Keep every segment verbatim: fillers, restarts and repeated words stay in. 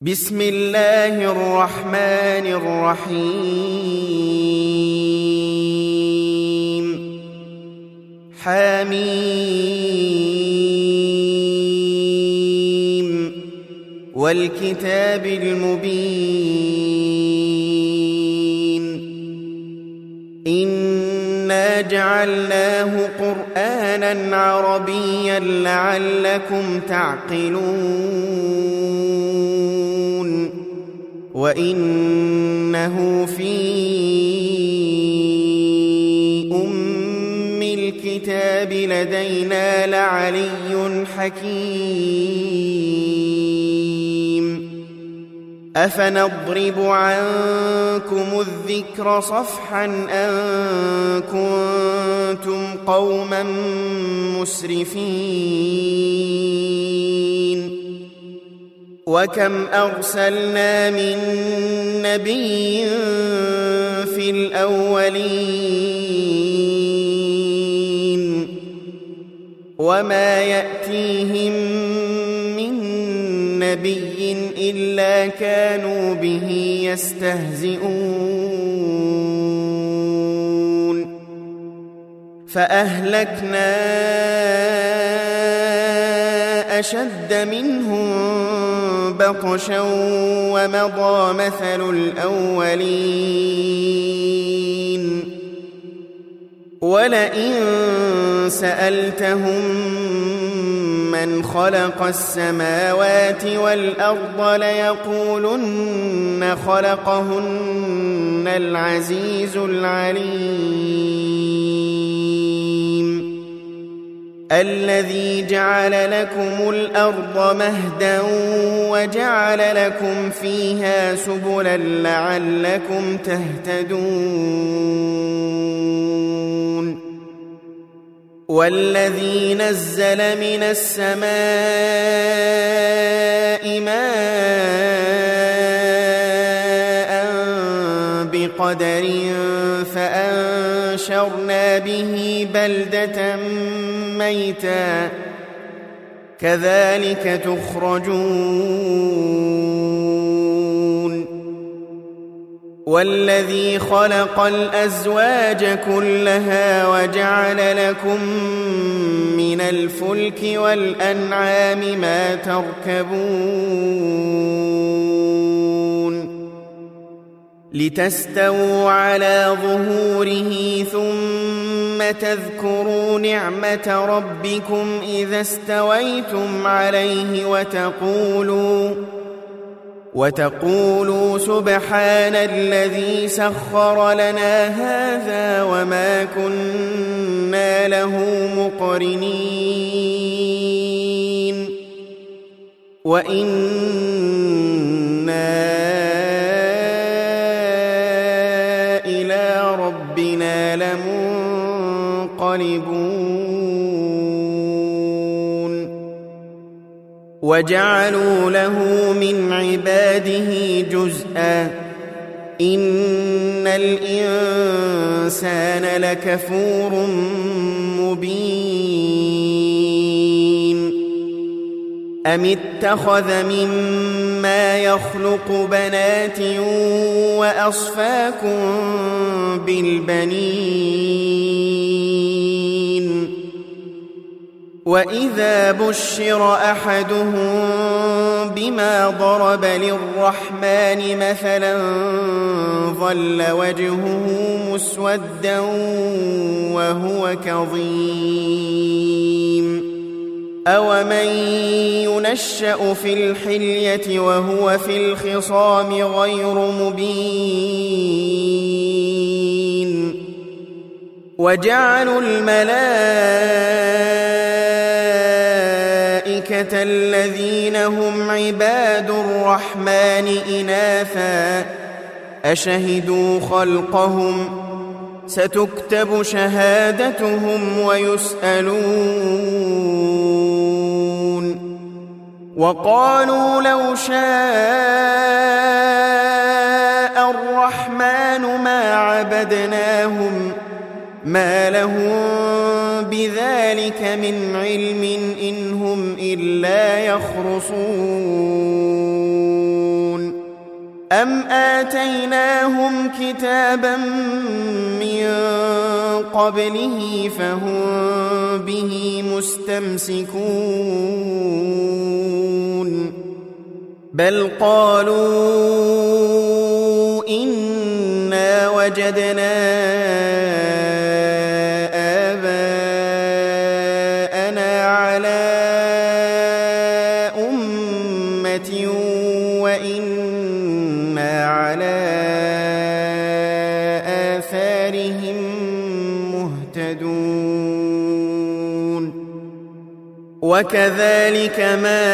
بسم الله الرحمن الرحيم حميم والكتاب المبين إنا جعلناه قرآنا عربيا لعلكم تعقلون وإنه في أم الكتاب لدينا لعلي حكيم أفنضرب عنكم الذكر صفحا أن كنتم قوما مسرفين وكم أرسلنا من نبي في الأولين وما يأتيهم من نبي إلا كانوا به يستهزئون فأهلكنا أشد منهم بطشا ومضى مثل الأولين ولئن سألتهم من خلق السماوات والأرض ليقولن خلقهن العزيز العليم الذي جعل لكم الأرض مهدا وجعل لكم فيها سبلا لعلكم تهتدون والذي نزل من السماء ماء بقدر فأنشرنا به بلدة ميتا كذلك تخرجون والذي خلق الأزواج كلها وجعل لكم من الفلك والأنعام ما تركبون لتستووا على ظهوره ثم تذكروا نعمة ربكم إذا استويتم عليه وتقولوا وتقولوا سبحان الذي سخر لنا هذا وما كنا له مقرنين وإنا إلى ربنا لمنقلبون وجعلوا له من عباده جزءا إن الإنسان لكفور مبين أم اتخذ مما يخلق بنات وأصفاكم بالبنين وإذا بشر أحدهم بما ضرب للرحمن مثلا ظل وجهه مسودا وهو كظيم أومن ينشأ في الحلية وهو في الخصام غير مبين وجعلوا الملائكة الذين هم عباد الرحمن إناثا أشهدوا خلقهم ستكتب شهادتهم ويسألون وقالوا لو شاء الرحمن ما عبدناهم ما لهم بذلك من علم إن هم إلا يخرصون أم آتيناهم كتابا من قبله فهم به مستمسكون بل قالوا إنا وجدنا آباءنا على أمة وإنا على آثارهم مهتدون وكذلك ما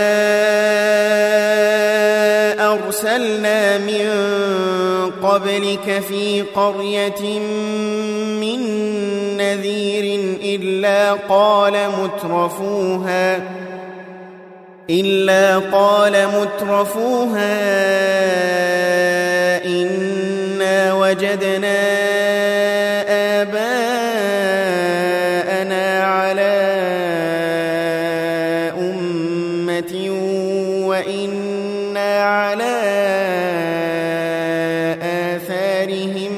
أرسلنا من قبلك في قرية من نذير إلا قال مترفوها إلا قال مترفوها إنا وجدنا آباءنا على أمة وإنا على آثارهم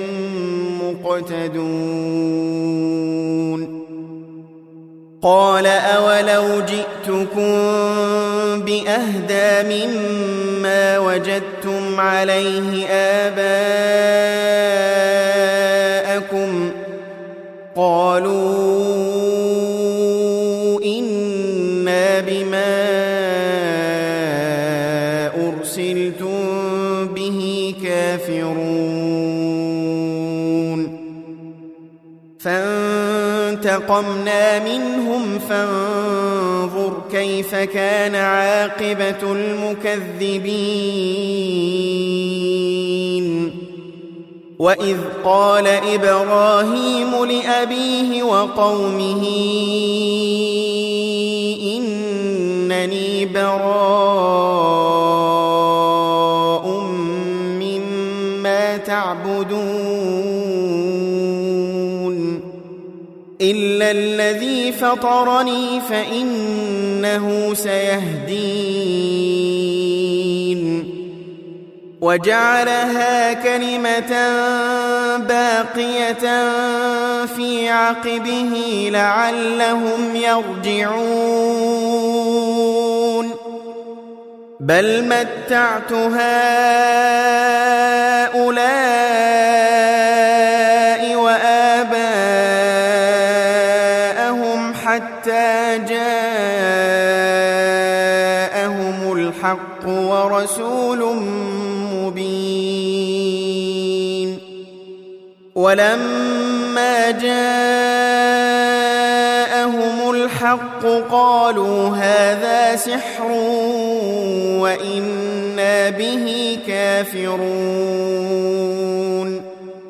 مقتدون قال أولو جئتكم بأهدى مما وجدتم عليه آباءكم قالوا إنا بما أرسلتم به كافرون فانتقمنا منهم فانظر كيف كان عاقبة المكذبين وإذ قال إبراهيم لأبيه وقومه إنني براء مما تعبدون إلا الذي فطرني فإنه سيهدين وجعلها كلمة باقية في عقبه لعلهم يرجعون بل متعت هؤلاء وآباءهم حتى جاءهم الحق ورسول مبين ولما جاءهم الحق قالوا هذا سحر وإنا به كافرون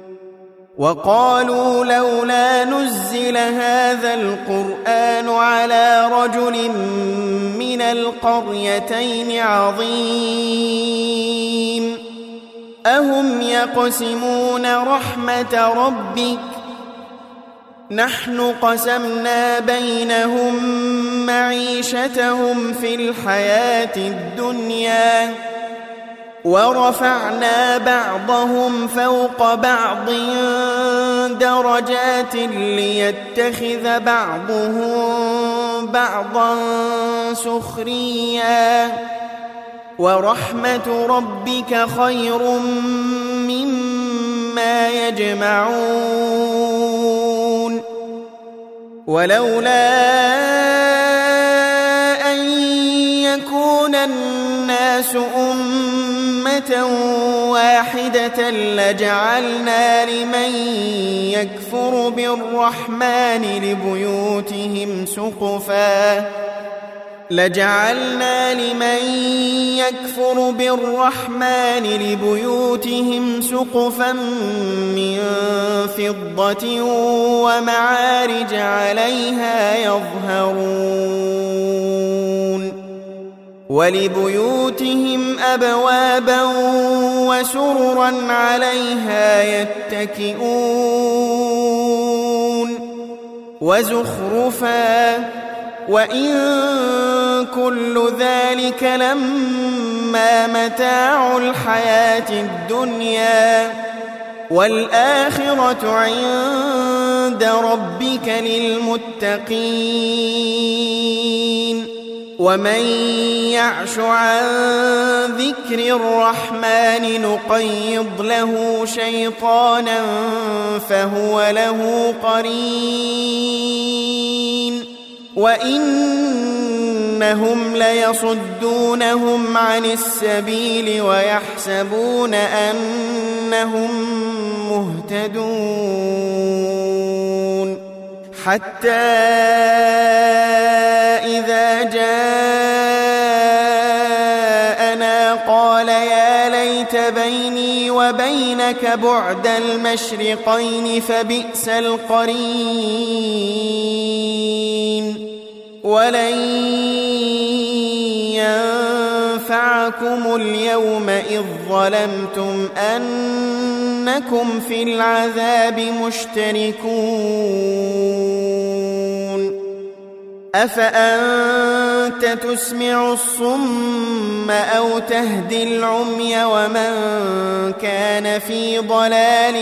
وقالوا لولا نزل هذا القرآن على رجل من القريتين عظيم أهم يقسمون رحمة ربك نحن قسمنا بينهم معيشتهم في الحياة الدنيا ورفعنا بعضهم فوق بعض درجات ليتخذ بعضهم بعضا سخريا ورحمة ربك خير مما يجمعون ولولا أن يكون الناس أمة واحدة لجعلنا لمن يكفر بالرحمن لبيوتهم سقفا لجعلنا لمن يكفر بالرحمن لبيوتهم سقفا من فضة ومعارج عليها يظهرون ولبيوتهم أبوابا وسررا عليها يتكئون وزخرفا وإن كل ذلك لما متاع الحياة الدنيا والآخرة عند ربك للمتقين ومن يعش عن ذكر الرحمن نقيض له شيطانا فهو له قرين وإنهم ليصدونهم عن السبيل ويحسبون أنهم مهتدون حتى إذا جاءنا قال يا ليت بيني وبينك بعد المشرقين فبئس القرين ولن ينفعكم اليوم إذ ظلمتم أنكم في العذاب مشتركون أفأنت تسمع الصم أو تهدي العمي ومن كان في ضلال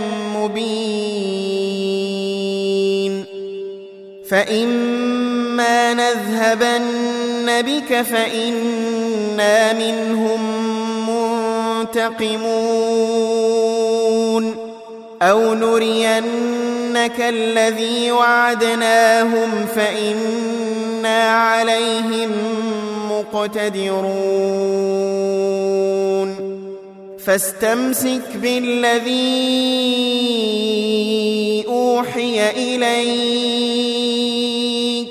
مبين فإما نذهبن بك فإنا منهم منتقمون أو نرينك الذي وعدناهم فإنا عليهم مقتدرون فاستمسك بالذي أوحي إليك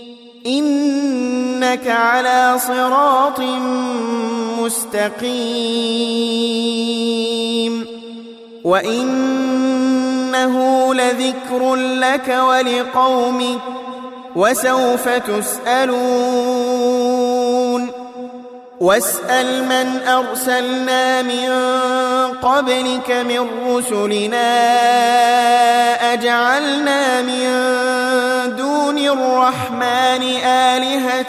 إنك على صراط مستقيم وإنه لذكر لك ولقومك وسوف تسألون واسأل من أرسلنا من قبلك من رسلنا أجعلنا من دون الرحمن آلهة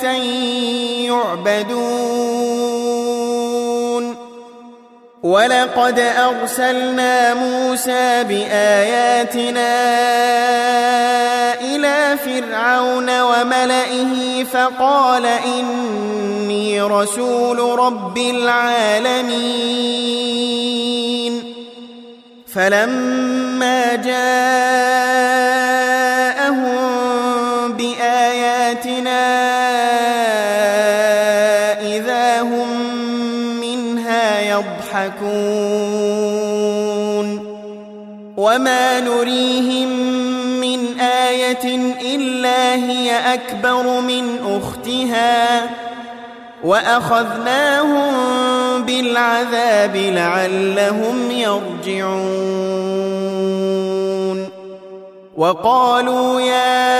يعبدون ولقد أرسلنا موسى بآياتنا إلى فرعون وملئه فقال إني رسول رب العالمين فلما جاءهم بآياتنا إذا هم منها يضحكون وما نريهم من آية إلا هي أكبر من أختها وأخذناهم بالعذاب لعلهم يرجعون وقالوا يا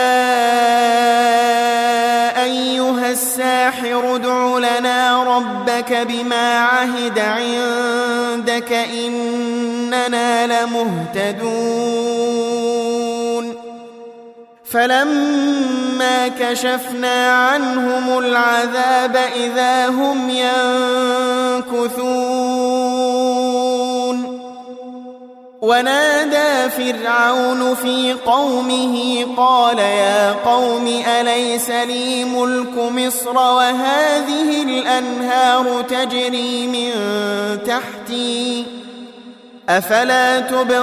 أيها الساحر ادع لنا ربك بما عهد عندك إننا لمهتدون فلما كشفنا عنهم العذاب إذا هم ينكثون ونادى فرعون في قومه قال يا قوم أليس لي ملك مصر وهذه الأنهار تجري من تحتي أفلا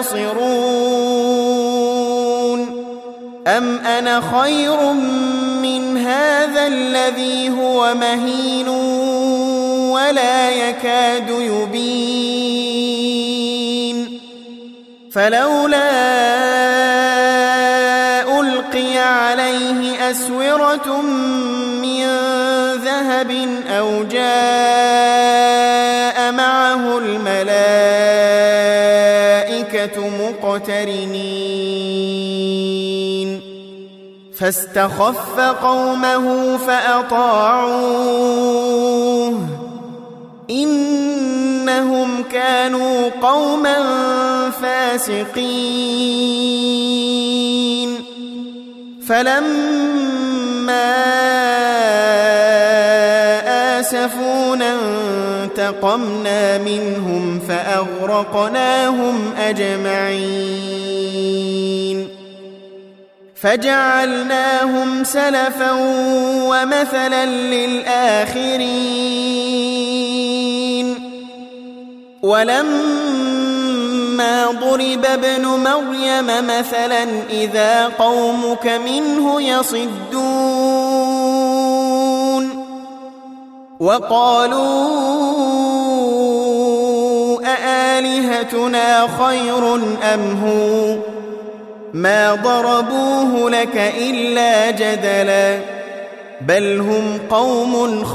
تبصرون أم أنا خير من هذا الذي هو مهين ولا يكاد يبين فلولا ألقي عليه أسورة من ذهب أو جاء معه الملائكة مقترنين فاستخف قومه فأطاعوه إنهم كانوا قوما فاسقين. فلما آسفونا انتقمنا منهم فأغرقناهم أجمعين فجعلناهم سلفا ومثلا للآخرين ولما ضرب ابن مريم مثلا إذا قومك منه يصدون وقالوا أآلهتنا خير أم هو ما ضربوه لك إلا جدلا بل هم قوم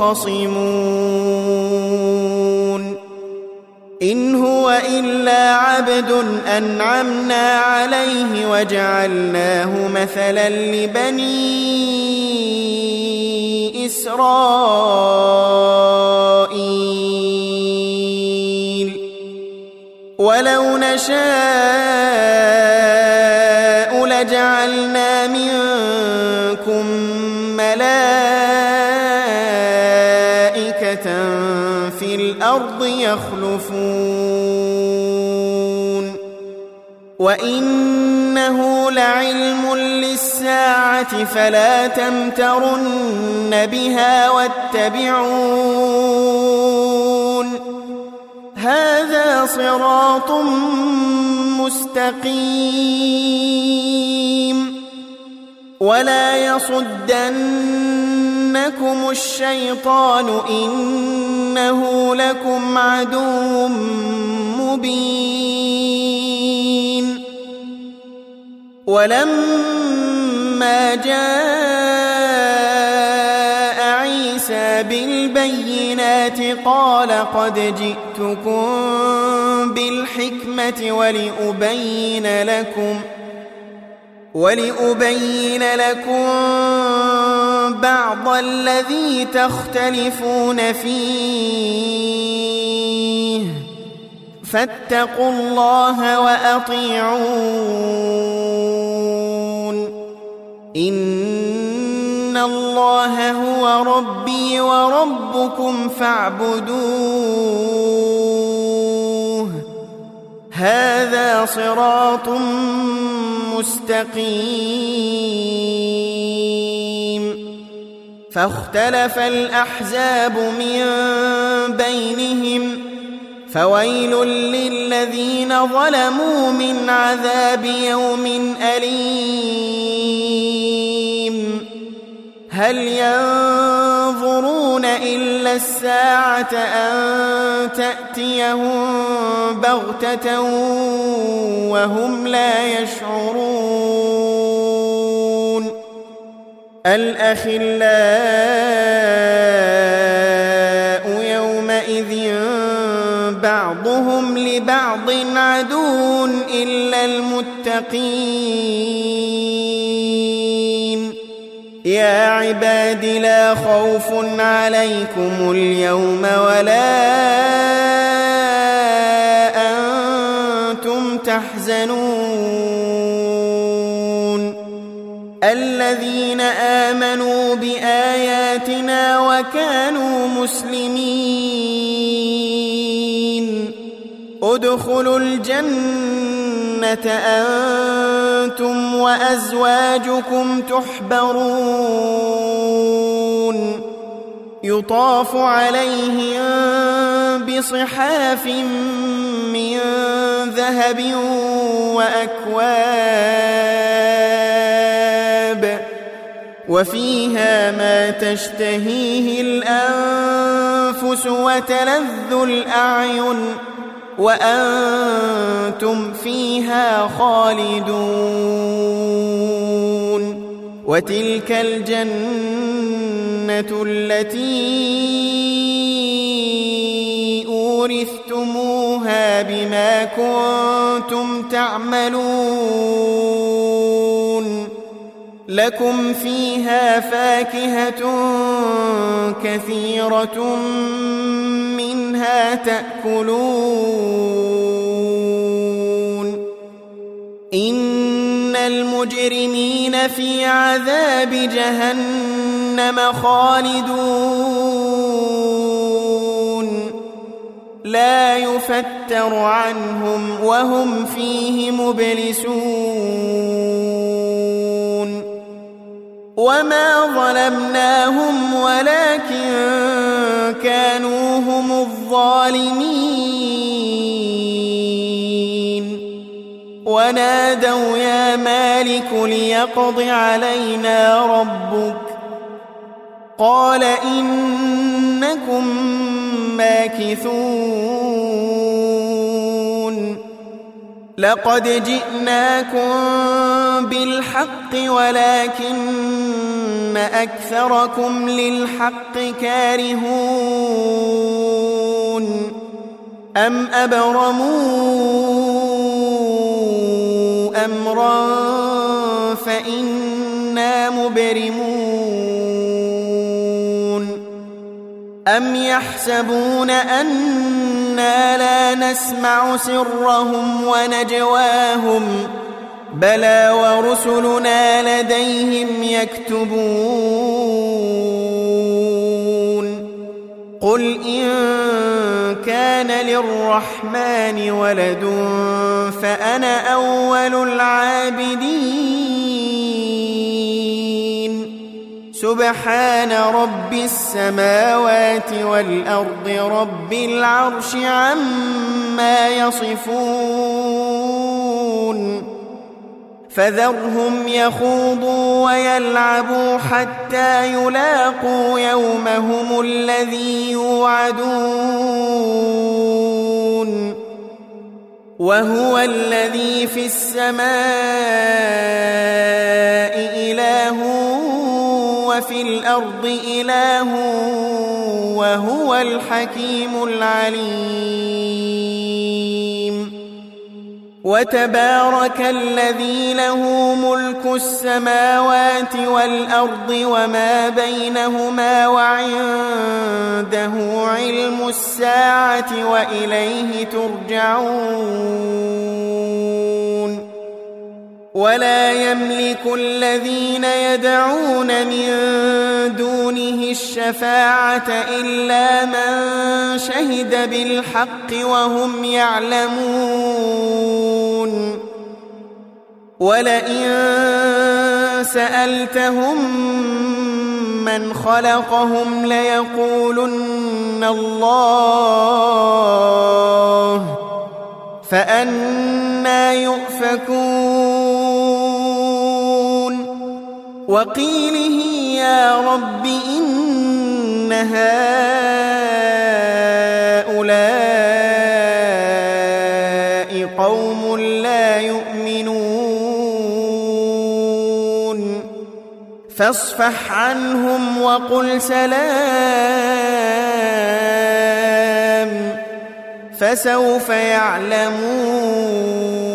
خصمون إن هو إلا عبد أنعمنا عليه وجعلناه مثلا لبني إسرائيل ولو نشاء لجعلنا منكم ملائكة في الأرض يخلفون وإنه لعلم للساعة فلا تمترن بها واتبعون هذا صراط مستقيم ولا يصدنكم الشيطان إنه لكم عدو مبين ولما جاء عيسى بالبينات قال قد جئتكم بالحكمة ولأبين لكم ولأبين لكم بعض الذي تختلفون فيه فاتقوا الله وأطيعون إن الله هو ربي وربكم فاعبدوه هذا صراط مستقيم فاختلف الأحزاب من بينهم فويل للذين ظلموا من عذاب يوم أليم هل ينظرون إلا الساعة أن تأتيهم بغتة وهم لا يشعرون الأخلاء يومئذ بعضهم لبعض عدو إلا المتقين يا عباد لا خوف عليكم اليوم ولا أنتم تحزنون الذين آمنوا بآياتنا وكانوا مسلمين ادخلوا الجنة أنتم وأزواجكم تحبرون يطاف عليهم بصحاف من ذهب وأكواب وفيها ما تشتهيه الأنفس وتلذ الأعين وأنتم فيها خالدون وتلك الجنة التي أورثتموها بما كنتم تعملون لكم فيها فاكهة كثيرة منها تأكلون إن المجرمين في عذاب جهنم جهنم خالدون لا يفتر عنهم وهم فيه مبلسون وما ظلمناهم ولكن كانوا هم الظالمين ونادوا يا مالك ليقض علينا ربك قال إنكم ماكثون لقد جئناكم بالحق ولكن أكثركم للحق كارهون أم أبرموا أمرا فإنا مبرمون أم يحسبون أنا لا نسمع سرهم ونجواهم بلى ورسلنا لديهم يكتبون قل إن كان للرحمن ولد فأنا أول العابدين سبحان رب السماوات والأرض رب العرش عما يصفون فذرهم يخوضوا ويلعبوا حتى يلاقوا يومهم الذي يوعدون وهو الذي في السماء إله وفي الأرض إله وهو الحكيم العليم وتبارك الذي له ملك السماوات والأرض وما بينهما وعنده علم الساعة وإليه ترجعون ولا يملك الذين يدعون من دونه الشفاعة إلا من شهد بالحق وهم يعلمون ولئن سألتهم من خلقهم ليقولن الله فأنى يؤفكون وقيله يا رب إن هؤلاء قوم لا يؤمنون فاصفح عنهم وقل سلام فسوف يعلمون